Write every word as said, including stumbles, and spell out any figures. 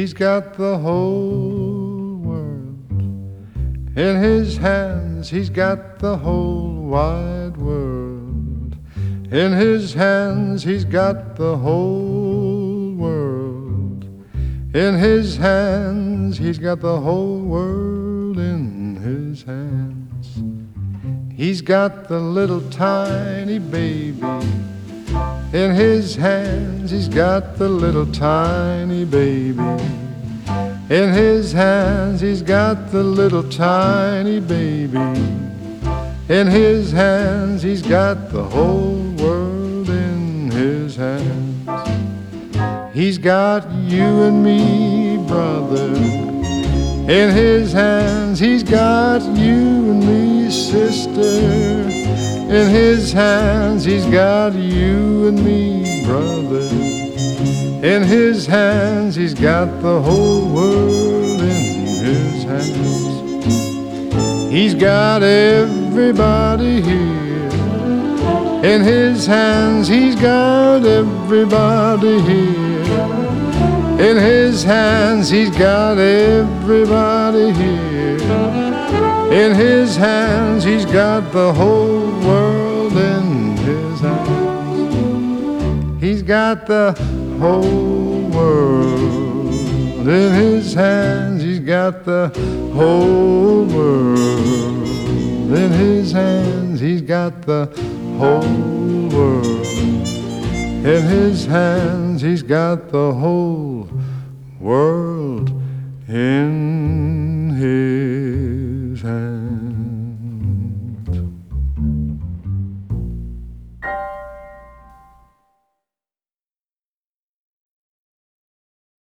He's got the whole world in his hands. He's got the whole wide world in his hands. He's got the whole world in his hands. He's got the whole world in his hands. He's got the little tiny baby in his hands. He's got the little tiny baby in his hands. He's got the little tiny baby in his hands. He's got the whole world in his hands. He's got you and me, brother, in his hands. He's got you and me, sister, in his hands. He's got you and me, brother, in his hands. He's got the whole world in his hands. He's got everybody here in his hands. He's got everybody here in his hands. He's got everybody here in his hands. He's got the whole world in his hands. He's got the whole world in his hands. He's got the whole world in his hands. He's got the whole world in his hands. He's got the whole world in his hands.